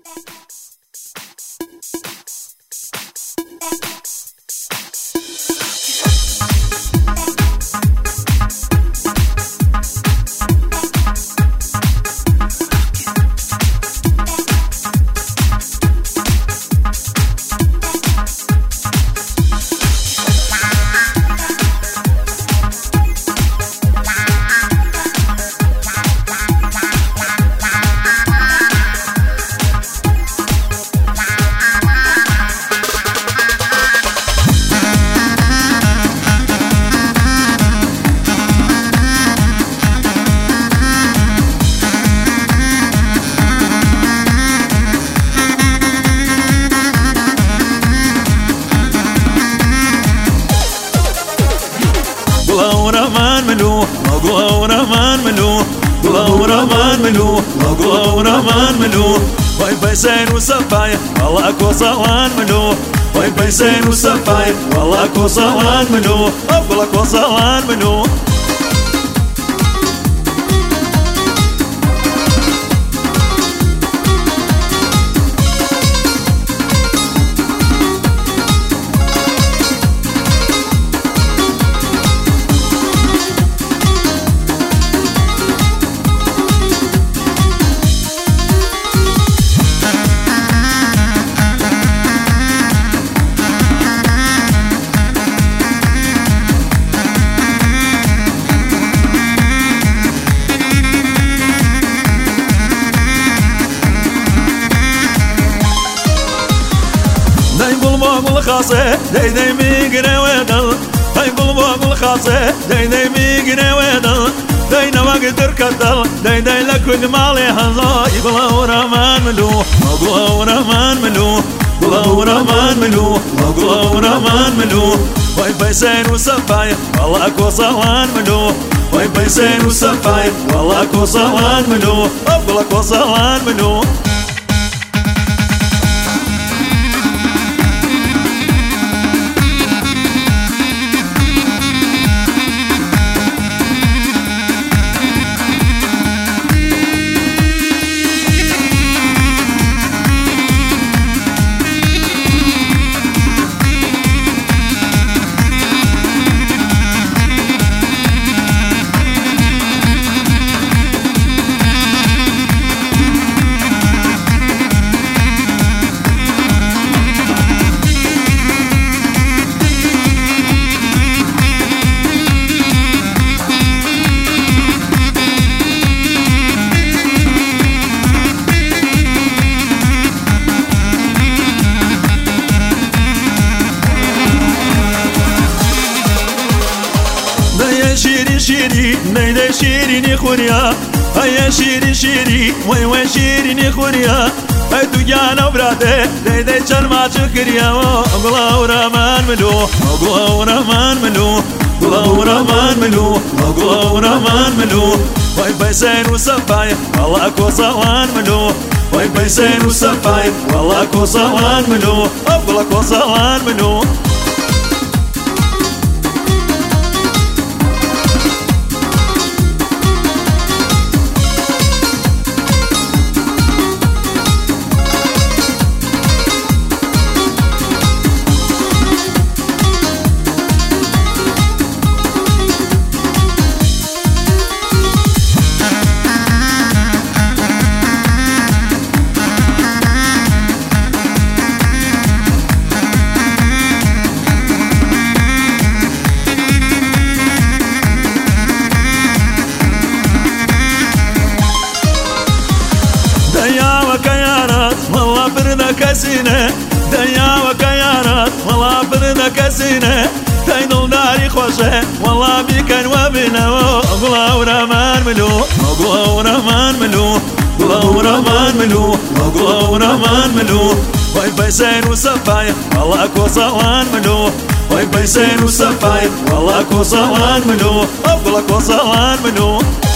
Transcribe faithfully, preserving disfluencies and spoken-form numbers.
ورمان ملوح مقوى ورمان ملوح قوى ورمان ملوح مقوى ورمان ملوح وين بيسين وسفاية والله اكو صوان ملوح وين بيسين وسفاية والله اكو صوان ملوح اقول اكو صوان ملوح الخاصة داي داي ميقنا ويدل داي بالبوق الخاصة داي داي ميقنا ويدل داي نواقد تركدل داي داي لكل مالي هلا يبلا ورمان ملوح مقوى ورمان ملوح قوى ورمان ملوح مقوى ورمان ملوح وين بيسين وسفاية والله اكو صوان ملوح وين بيسين وسفاية والله اكو صوان ملوح اقول اكو صوان ملوح شيري شيري نيدا شيريني خوريا هيا شيري شيري وي وي شيريني خوريا هاي تجانا وبراده نيدا شرما شكريا وقلا ورمان ملوح وقلا ورمان ملوح قلا ورمان ملوح وقلا ورمان ملوح وي بيسين وسفاية والله اكو صوان ملوح وي بيسين وسفاية والله اكو صوان ملوح وقلا اكو صوان ملوح كسينة دنيا وكيانات والله برنا كسينة تايدل داري خوشة والله بيكن وبنا وقلا ورمان ملوح وقلا ورمان ملوح قلا ورمان ملوح وقلا ورمان ملوح وين بيسين وسفاية والله اكو صوان ملوح وين بيسين وسفاية والله اكو صوان ملوح وقلا اكو صوان ملوح